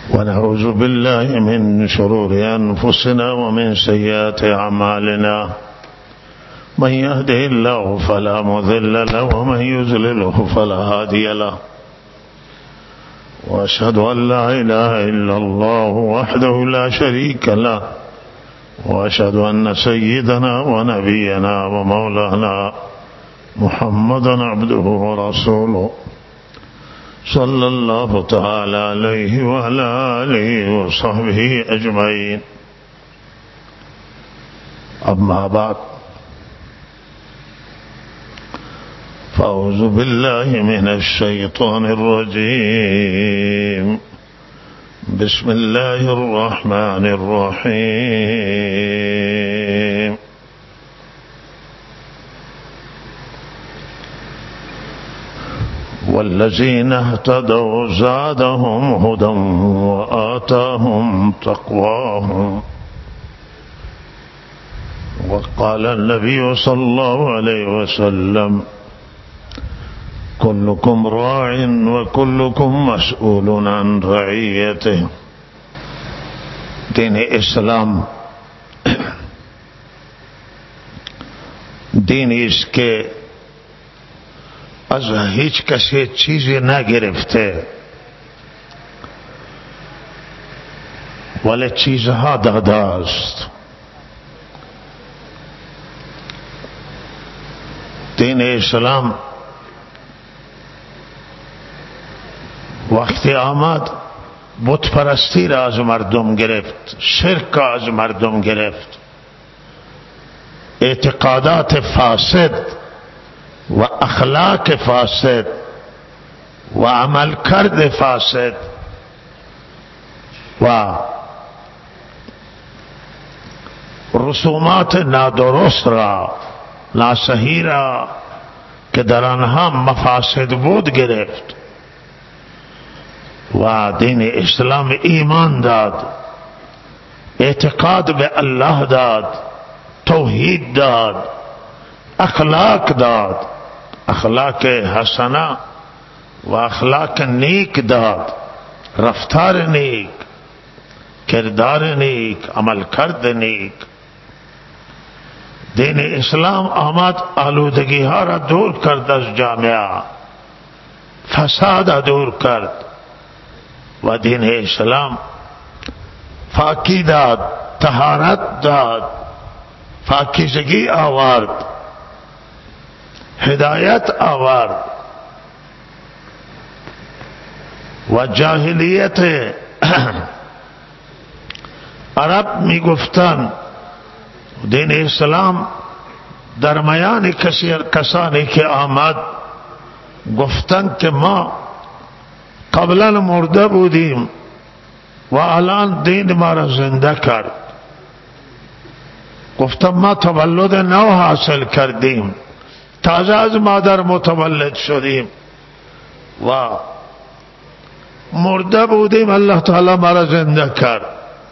ونعوذ بالله من شرور أنفسنا ومن سيئات أعمالنا من يهده الله فلا مضل له ومن يضلله فلا هادي له وأشهد أن لا إله إلا الله وحده لا شريك له وأشهد أن سيدنا ونبينا ومولانا محمدا عبده ورسوله صلى الله تعالى عليه وعلى آله وصحبه أجمعين. أما بعد، فأعوذ بالله من الشيطان الرجيم. بسم الله الرحمن الرحيم. والذين اهتدوا زادهم هدى وآتاهم تقواهم. وقال النبي صلى الله عليه وسلم: كلكم راع وكلكم مسئول عن رعیته. دین اسلام دینی است که از هیچ کسی چیزی نگرفته ولی چیزها داده است. دین اسلام وقتی آمد بت پرستی را از مردم گرفت، شرک را از مردم گرفت، اعتقادات فاسد و اخلاق فاسد و عمل کرد فاسد و رسومات نادرست را، ناصحی را که در آنها مفاسد بود گرفت و دین اسلام ایمان داد، اعتقاد به الله داد، توحید داد، اخلاق داد، اخلاق حسنه و اخلاق نیک داد، رفتار نیک، کردار نیک، عمل کرد نیک. دین اسلام آمد آلودگی ها را دور کرد از جامعه، فساد دور کرد و دین اسلام پاکی داد، طهارت داد، پاکیزگی آورد، ہدایت آورد و جاہلیت عرب می گفتن دین اسلام درمیان کسانی که آمد گفتن که ما قبلا مرده بودیم و الان دین ما را زنده کرد. گفتم ما تولد نو حاصل کردیم، تازه از مادر متولد شدیم و مرده بودیم، الله تعالی ما را زنده کرد.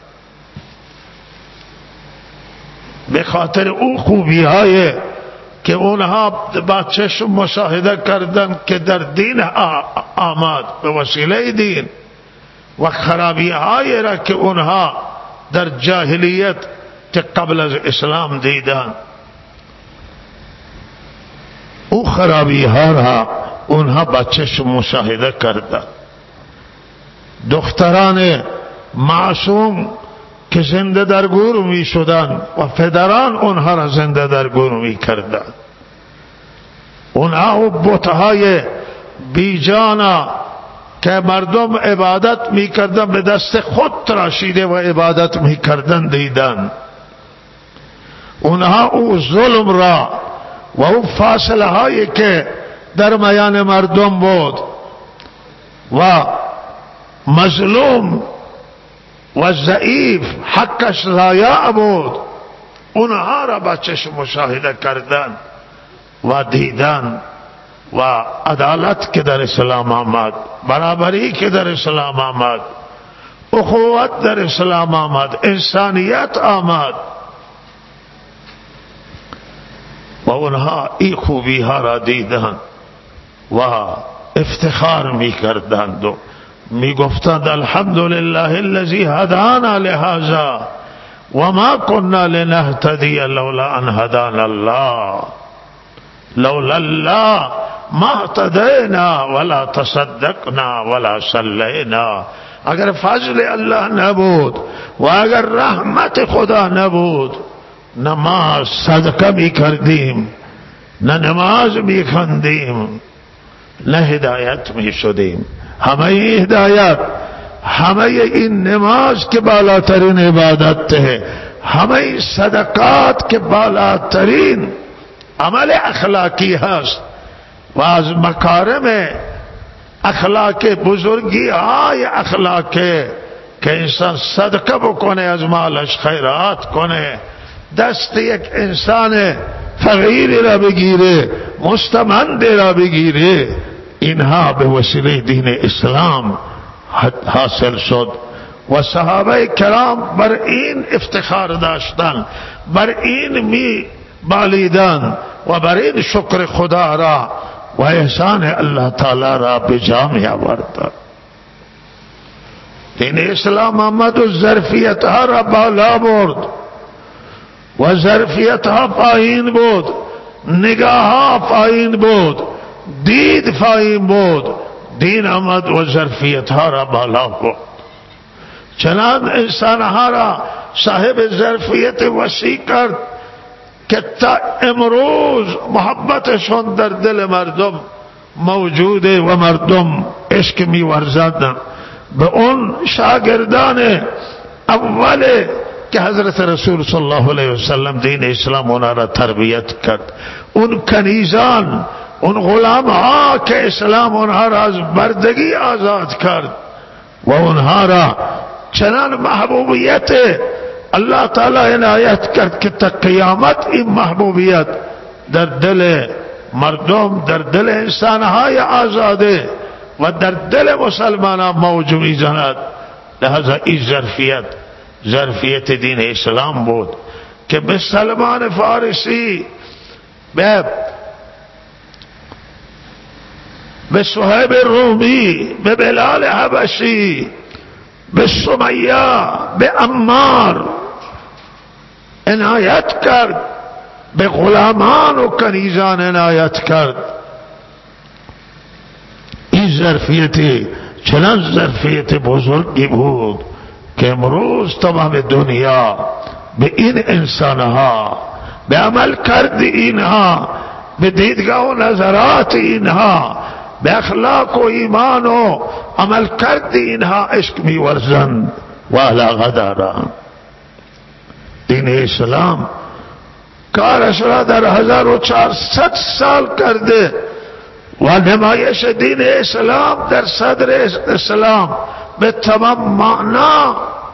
به خاطر او خوبی های که اونها با چشم مشاهده کردن که در دین آمد به وسیله دین و خرابی های را که اونها در جاهلیت قبل از اسلام دیدن، او خرابی ها را اونها با چشم مشاهده کردند. دختران معصوم که زنده در گور می شدند و پدران اونها را زنده در گور می کردند. اونها و بتهای بیجانا که مردم عبادت می کردند به دست خود تراشیده و عبادت می کردند دیدند. اونها او ظلم را و او فاصله هایی که در میان مردم بود و مظلوم و ضعیف حقش ضایع بود، اونها را با چشم مشاهده کردن و دیدن و عدالت که در اسلام آمد، برابری که در اسلام آمد، اخوت در اسلام آمد، انسانیت آمد و اونها این خوبی ها را دیدن و افتخار می کردند و میگفتند الحمدلله الذی هدانا لهذا وما كنا لنهتدی لولا ان هدانا الله لولا الله ما اهتدینا ولا تصدقنا ولا صلینا. اگر فضل الله نبود و اگر رحمت خدا نبود نه ما صدقه می کردیم، نه نماز می خواندیم، نه هدایت می شدیم. همه هدایت، همه این نماز که بالاترین عبادت ہے، همه صدقات که بالاترین عمل اخلاقی هست و از مکارم اخلاق بزرگی های اخلاق که انسان صدقه بکنه، از مالش خیرات کنه، دست یک انسان فقیر را بگیره، مستمند را بگیره، اینها به وسیله دین اسلام حاصل شد. و صحابه کرام بر این افتخار داشتن، بر این می بالیدن و بر این شکر خدا را و احسان الله تعالی را به جا می آوردند. دین اسلام آمد و ظرفیت ها را بالا برد و ظرفیت ها پایین بود، نگاه ها پایین بود، دید پایین بود. دین آمد و ظرفیت ها را بالا برد، چنان انسان ها را صاحب ظرفیت وسیع کرد که تا امروز محبتشون در دل مردم موجوده و مردم عشق می ورزندند به اون شاگردان اول که حضرت رسول صلی الله علیه وسلم دین اسلام اونا را تربیت کرد، اون کنیزان، اون غلام ها که اسلام اونها را از بردگی آزاد کرد و اونها را چنان محبوبیت اللہ تعالی عنایت کرد که تا قیامت این محبوبیت در دل مردم، در دل انسانهای آزاده و در دل مسلمانان موج میزند. لہذا این ظرفیت دین اسلام بود که به سلمان فارسی، به صہیب رومی، به بلال حبشی، به سمیہ، به عمار عنایت کرد، به غلامان و کنیزان عنایت کرد. این ظرفیت چنان ظرفیت بزرگی بود که امروز تمام دنیا به این انسانها، به عمل کرد اینها، به دیدگاه و نظرات اینها، به اخلاق و ایمان و عمل کرد اینها عشق می ورزند و علاقه دارند. دین اسلام کارش را در 1400 سال کرده و نمایش دین اسلام در صدر اسلام به تمام معنا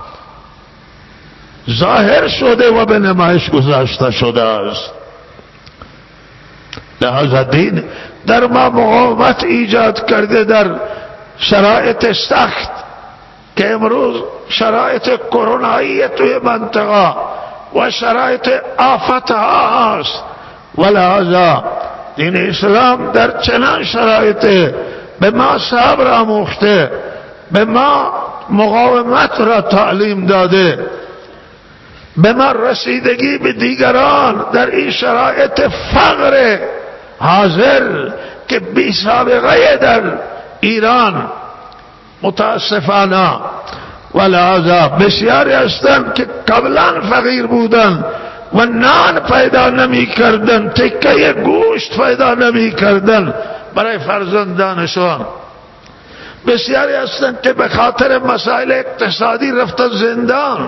ظاهر شده و به نمایش گذاشته شده است. لہذا دین در ما مقاومت ایجاد کرده در شرایط سخت که امروز شرایط کرونایی توی منطقه و شرایط آفتها هست و لہذا دین اسلام در چنان شرایط به ما صبر آموخته، به ما مقاومت را تعلیم داده، به ما رسیدگی به دیگران در این شرایط فقر حاضر که بی سابقه در ایران متاسفانه. و لہذا بسیاری هستند که قبلا فقیر بودند و نان پیدا نمی کردن، تکه گوشت پیدا نمی کردن برای فرزندانشان. بسیاری هستند که به خاطر مسائل اقتصادی رفتن زندان.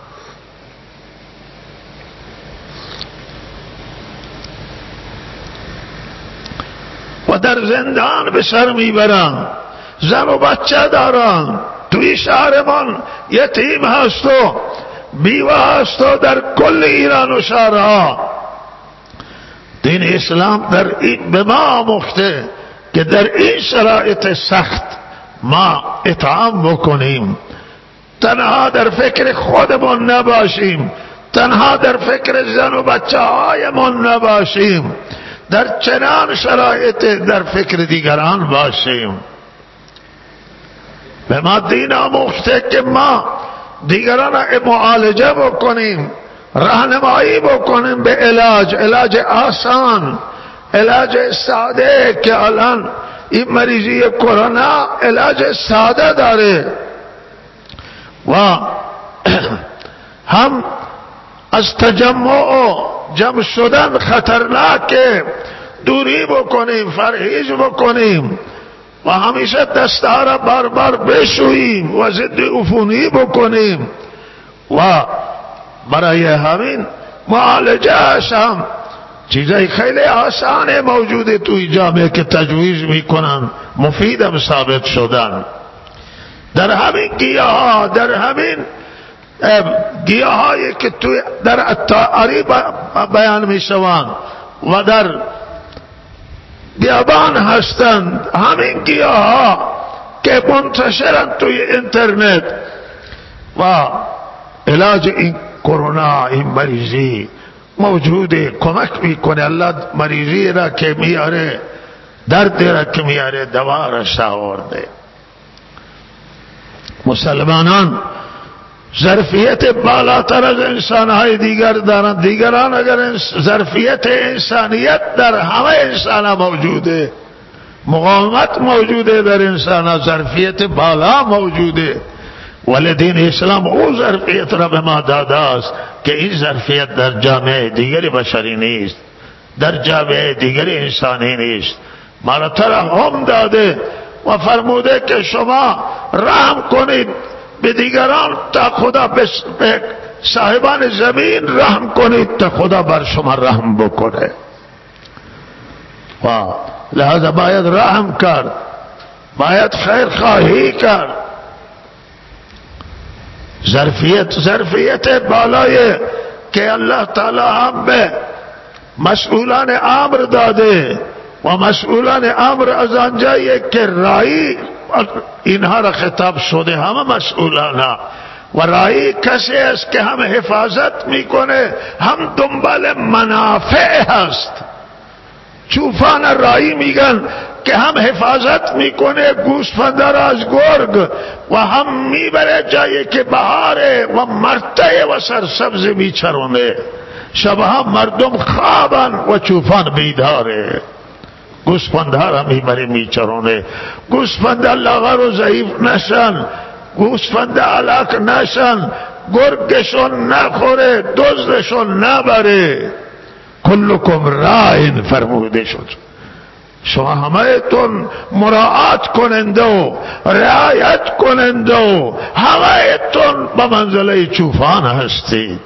و در زندان به سر میبرند، زن و بچه دارند. توی شهرمان یتیم هست و بیوه هست و در کل ایران و شهرها. دین اسلام در این به ما آموخته که در این شرایط سخت ما اطعام بکنیم، تنها در فکر خودمون نباشیم، تنها در فکر زن و بچه هایمون نباشیم، در چنان شرایط در فکر دیگران باشیم. به ما دین آموخته که ما دیگران معالجه بکنیم، راهنمایی بکنیم به علاج آسان، علاج ساده، که الان این مریضی کرونا علاج ساده داره. و هم از تجمع و جمع شدن خطرناکه، دوری بکنیم، پرهیز بکنیم و همیشه دستها را بار بار بشوییم و ضد عفونی بکنیم. و برای همین معالجه‌اش هم چیزای خیلی آسانه موجوده توی جامعه که تجویز میکنن، مفیدم ثابت شدن. در همین گیاه، در همین گیاهایی که توی در الطائری بیان میشوند و در بیابان هستند، همین گیاها که منتشرند توی اینترنت و علاج این کرونا، این مریضی موجوده، کمک میکنه. الله مریضی را که میاره، درد را که میاره، دوا را آورده. مسلمانان ظرفیت بالاتر از انسانهای دیگر دارند. دیگران اگر ظرفیت انسانیت در همه انسان موجوده، مقاومت موجوده در انسان، ظرفیت بالا موجوده، ولی دین اسلام او ظرفیت را به ما داده است که این ظرفیت در جامعه دیگری بشری نیست، در جامعه دیگری انسانی نیست. ما را ترحم داده و فرموده که شما رحم کنید به دیگران تا خدا به صاحبان زمین رحم کنید تا خدا بر شما رحم بکنه. و لہذا باید رحم کرد، باید خیر خواهی کرد. ظرفیت بالای که الله تعالی هم به مسئولان امر داده و مسئولان امر از آنجایی که رایی اینها را خطاب شده، همه مسئولان و رایی کسی است که هم حفاظت میکنه هم دنبال منافع هست. چوپان رایی میگن که هم حفاظت میکنه گوسفند را از گرگ و هم میبره جایی که بهاره و مرتع و سرسبز میچرونه. شبها مردم خوابن و چوپان بیداره، گوسفند ها را میبره میچرونه. گوسفند لاغر و ضعیف نشن، گوسفند هلاک نشن، گرگشون نخوره، دزدشون نبره. کلکم راین فرموده شد، شما همه تون مراعات کننده و رعایت کننده و همه تون به منزله چوپان هستید.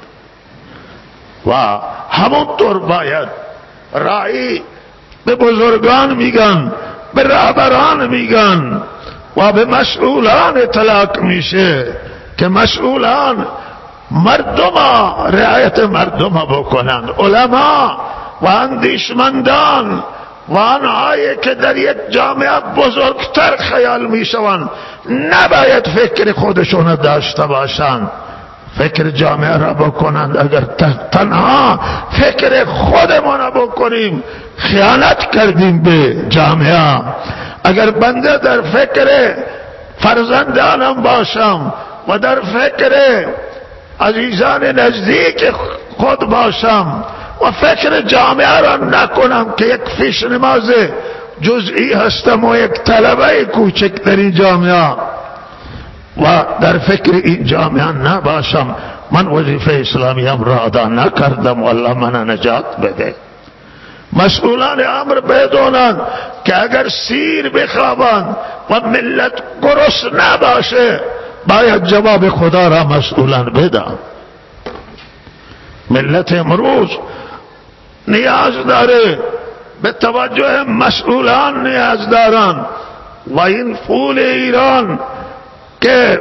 و همونطور باید راعی به بزرگان میگن، به رهبران میگن و به مسئولان اطلاق میشه که مسئولان مردم رعایت مردم بکنند. علما و اندیشمندان و آنهایی که در یک جامعه بزرگتر خیال میشوند نباید فکر خودشون داشته باشند، فکر جامعه را بکنند. اگر تنها فکر خودمون بکنیم خیانت کردیم به جامعه. اگر بنده در فکر فرزندانم باشم و در فکر عزیزان نزدیک خود باشم و فکر جامعه را نکنم که یک پیش نماز جزئی هستم و یک طلبه کوچک در این جامعه و در فکر این جامعه نباشم، من وظیفه اسلامیم را ادا نکردم و الله من نجات بده. مسئولان امر بدونند که اگر سیر بخوابند و ملت گرسنه نباشه باید جواب خدا را مسئولان بدن. ملت امروز نیاز داره به توجه مسئولان، نیاز دارن. و این پول ایران که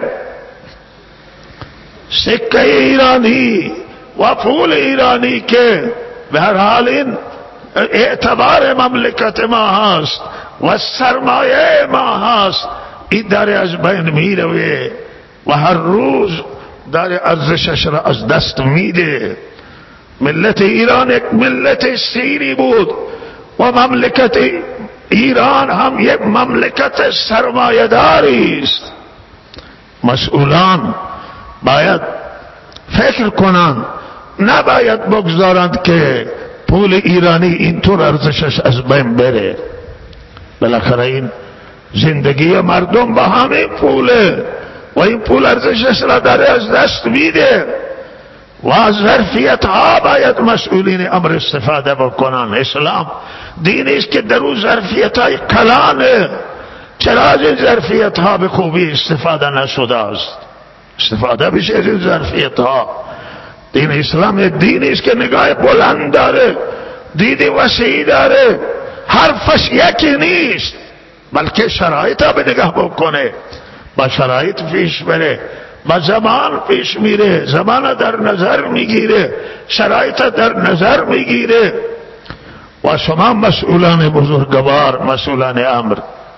سکه ایرانی و پول ایرانی که به هر حال این اعتبار مملکت ما هست و سرمایه ما هست، این داره از بین میروه و هر روز داره ارزشش را از دست میده. ملت ایران یک ملت سیری بود و مملکت ایران هم یک مملکت سرمایه‌داری است. مسئولان باید فکر کنند، نباید بگذارند که پول ایرانی اینطور ارزشش از بین بره. بالاخره این زندگی مردم با همین پوله و این پول ارزشش را داره از دست میده و از ظرفیت ها باید مسئولین امر استفاده بکنن. اسلام دینی است که در اون ظرفیت های کلانه. چرا از این ظرفیت ها به خوبی استفاده نشده است؟ استفاده بشه از این ظرفیت ها. دین اسلام دینی است که نگاه بلند داره، دید وسیع داره، حرفش یکی نیست بلکه شرایط ها به نگاه بکنه، با شرایط پیش بره، با زمان پیش میره، زمان در نظر میگیره، شرایط در نظر میگیره. و شما مسئولان بزرگوار، مسئولان امر،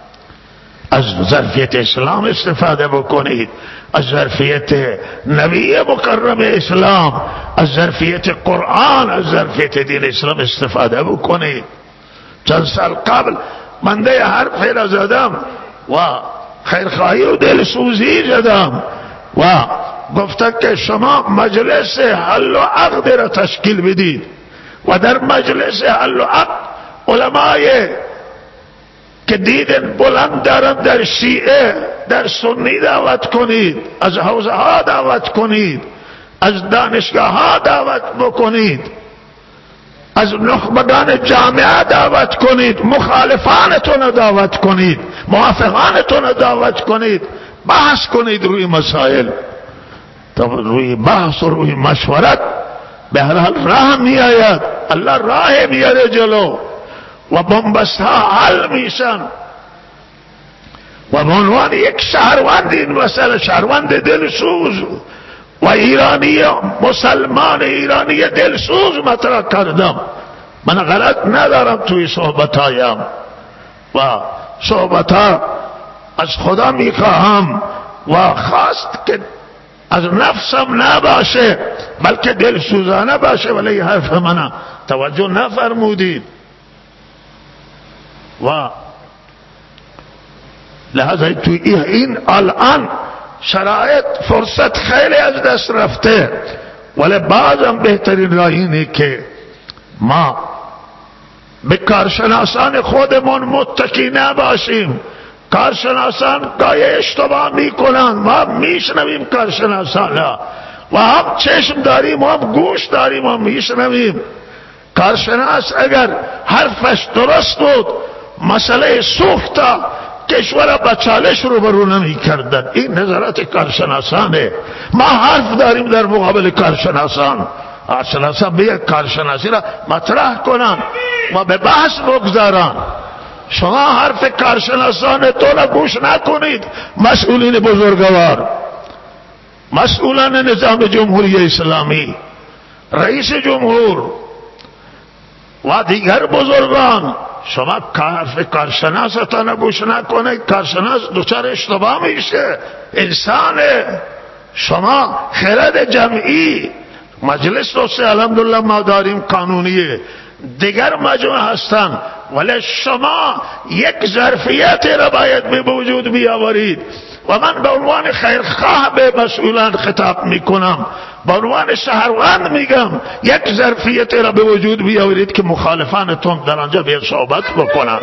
از ظرفیت اسلام استفاده بکنید، از ظرفیت نبی مکرم اسلام، از ظرفیت قرآن، از ظرفیت دین اسلام استفاده بکنید. چند سال قبل منده حرفی را زدم و خیرخواهی و دلسوزی زدم و گفتم که شما مجلس حل و عقد را تشکیل بدید و در مجلس حل و عقد علمای که دیدن بلند دارن در شیعه، در سنی دعوت کنید، از حوزه ها دعوت کنید، از دانشگاه ها دعوت بکنید، از نخبگان جامعه دعوت کنید، مخالفانتون دعوت کنید، موافقانتون دعوت کنید، بحث کنید روی مسائل. روی بحث و روی مشورت به هر حال راه می آید، الله راه میاره جلو و بنبست ها حل میشن و به عنوان یک شهروند این مسئله، شهروند دلسوز و ایرانی، مسلمان ایرانی دلسوز مطرح کردم. من غلط ندارم توی صحبتایم و صحبتا از خدا میخواهم و خواست که از نفسم نباشه بلکه دلسوزانه باشه، ولی حرف من توجه نفرمودید و لحظه توی این الان شرایط فرصت خیلی از دست رفته، ولی بعضم بهترین راه اینه که ما به کارشناسان خودمون متکی نباشیم. کارشناسان گاهی اشتباه میکنن، ما میشنویم کارشناسان و هم چشم داریم و هم گوش داریم و میشنویم. کارشناس اگر حرفش درست بود مسئله سوختا کشور با چالش روبرو نمی کردن. این نظرات کارشناسانه. ما حرف داریم در مقابل کارشناسان. کارشناسان به کارشناسی را مطرح کنن و به بحث بگذارن. شما حرف کارشناسان تو را گوش نکنید. مسئولین بزرگوار، مسئولان نظام جمهوری اسلامی، رئیس جمهور و دیگر بزرگان، شما حرف کارشناستان گوش نکنید. کارشناس دچار اشتباه میشه، انسانه. شما خرد جمعی، مجلس دوسته الحمدلله ما داریم قانونیه، دیگر مجموعه هستن، ولی شما یک ظرفیت را باید به وجود بیاورید و من به عنوان خیرخواه به مسئولان خطاب میکنم، به عنوان شهروند میگم یک ظرفیت را به وجود بیاورید که مخالفانتون در آنجا بیاد صحبت بکنن،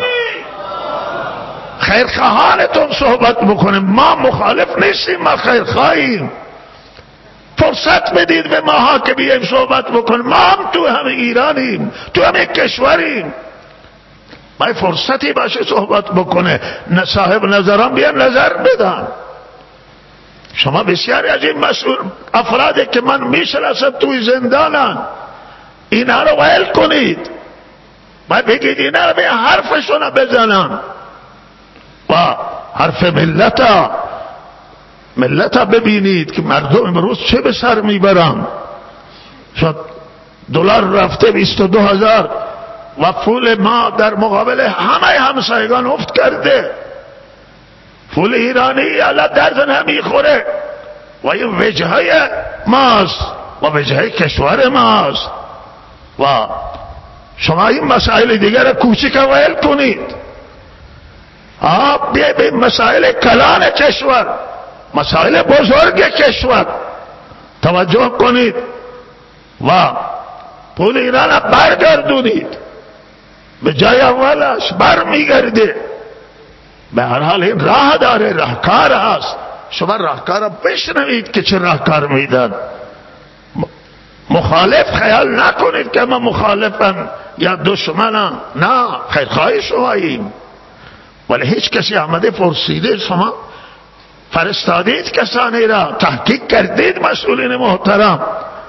خیرخواهانتون صحبت بکنن. ما مخالف نیستیم، ما خیرخواهیم. فرصت بدید به ماها که بیایم صحبت بکنیم. ما هم تو همه ایرانیم، تو همه کشوریم. باید فرصتی باشه صحبت بکنه، صاحب نظران بیان نظر بدن. شما بسیاری از این مسئول افرادی که من میشناسم توی زندانن، اینا رو ویل کنید، باید بگید اینا رو به حرفشون بزنن و حرف ملتا ببینید که مردم امروز چه به سر میبرن. شد دلار رفته 22,000 و پول ما در مقابل همه همسایگان افت کرده. پول ایرانی الان درد نمیخوره و این وجهه ماست و وجهه کشور ماست و شما این مسائل دیگر کوچیک ویل کنید. بیایی به مسائل کلان کشور مسائل بزرگ کشور توجه کنید و پول ایران برگردونید، به جای اولش برمیگرده. به هر حال این راه داره، راهکار هست. شما راهکار بشنوید که چه راهکار میدن. مخالف خیال نکنید که ما مخالفم یا دشمنم، نه، خیرخواهی شماییم. ولی هیچ کسی آمده پرسیده شما فرستادید کسانی را، تحقیق کردید مسئولین محترم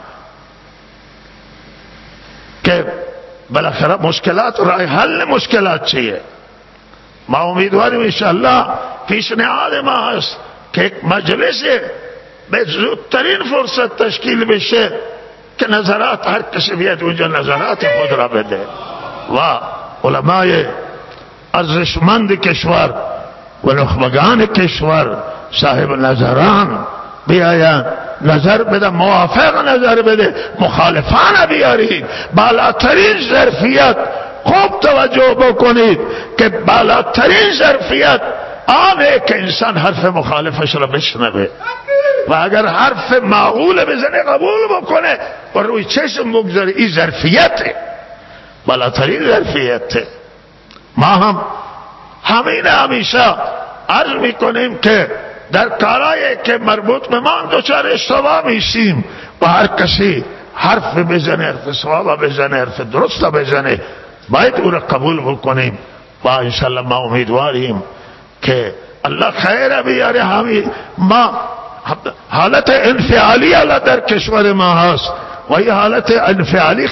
که بالاخره مشکلات راه حل مشکلات چیه؟ ما امیدواریم انشاءالله پیشنهاد ما هست که یک مجلس به زودترین فرصت تشکیل بشه که نظرات هر کسی بیاد اونجا نظرات خود را بده و علمای ارزشمند کشور و نخبگان کشور صاحب نظران بیاین نظر بده، موافق نظر بده، مخالفان بیارید. بالاترین ظرفیت خوب توجه بکنید که بالاترین ظرفیت آنه که انسان حرف مخالفش را بشنوه و اگر حرف معقول بزنه قبول بکنه و روی چشم بگذاره. این ظرفیته، بالاترین ظرفیته. ما هم همین همیشه عرض میکنیم که در کارهایی که مربوط به ما دچار اشتباه میشیم و هر کسی حرف بزنه، حرف صواب بزنه، حرف درست بزنه، باید او را قبول بکنیم و انشاءالله ما امیدواریم که الله خیر بیاره. همین ما حالت انفعالی الله در کشور ما هست و این حالت انفعالی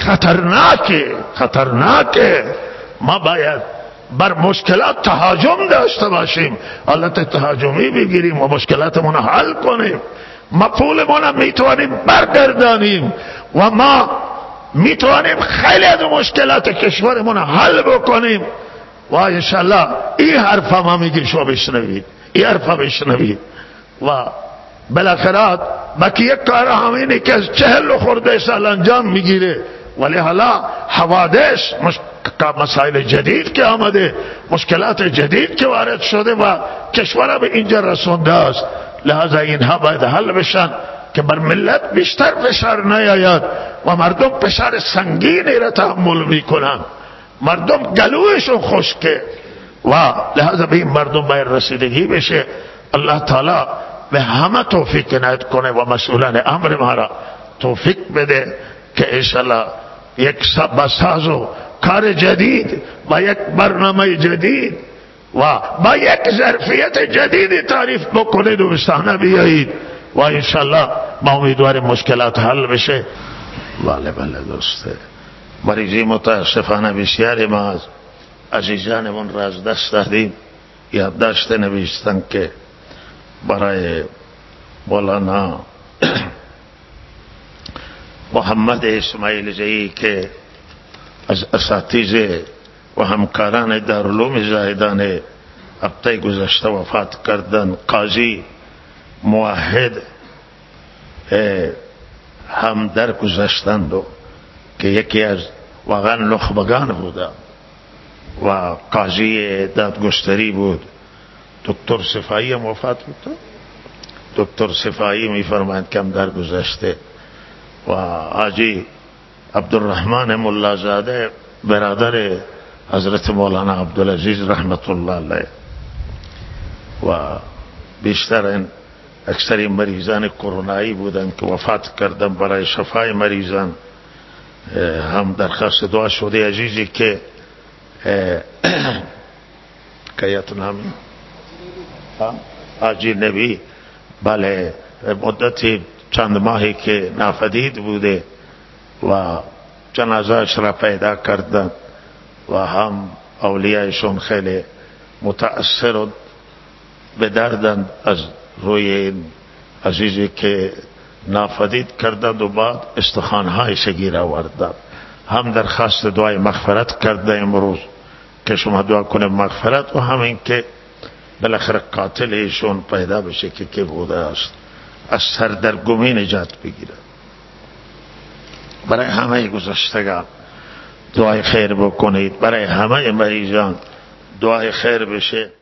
خطرناکه. ما باید بر مشکلات تهاجم داشته باشیم، حالت تهاجمی بگیریم و مشکلاتمون حل کنیم. ما پولمون میتوانیم برگردانیم و ما میتوانیم خیلی از مشکلات کشورمون حل بکنیم و انشالله این حرف ما میگی شو بشنوید، این حرف بشنوید و بالاخره باقی یک کار همینه که از 40 خورده سال انجام میگیره. ولی حالا حوادث مسائل جدید که آمده، مشکلات جدید که وارد شده و کشور به اینجا رسونده است، لہذا اینها باید حل بشن که بر ملت بیشتر فشار نیاید و مردم فشار سنگینی را تحمل میکنن. مردم گلوشون خشکه و لہذا به این مردم باید رسیدگی بشه. الله تعالی به همه توفیق عنایت کنه و مسئولان امر ما را توفیق بده که انشاءالله یک ساز و کار جدید با یک برنامه جدید و با یک ظرفیت جدید تعریف بکنید و بستانه بیایید و انشاءالله ما امیدواریم مشکلات حل بشه. بله دوسته، مریضی متاسفانه بسیاری ما از عزیزانمون را از دست دادیم. یادداشت نوشتن که برای مولانا محمد اسماعیل زئی که از اساتید و همکاران دارالعلوم زاهدان هفته گذشته وفات کردن، قاضی موحد هم در گذشتند که یکی از واقعا نخبگان بوده و قاضی دادگستری بود. دکتر صفایی هم وفات بود. دکتر صفایی میفرمایند که هم در گذشته و حاجی عبدالرحمن ملازاده برادر حضرت مولانا عبدالعزیز رحمت الله علیه و بیشتر اکثر مریضان کرونایی بودند که وفات کردن. برای شفای مریضان هم درخواست دعا شده. عزیزی که کیت نامی حاجی نبی، بله، مدتی چند ماهی که نافدید بوده و جنازه‌اش را پیدا کردند و هم اولیایشون خیلی متأثر و به دردند از روی این عزیزی که نافدید کردند و بعد استخوان‌هایش گیر آوردند. هم درخواست دعای مغفرت کرده امروز که شما دعا کنه مغفرت و همین که بالاخره قاتل ایشون پیدا بشه که بوده است، از سردرگمی نجات بگیره. برای همه گذشتگان دعای خیر بکنید، برای همه مریضان دعای خیر بشه.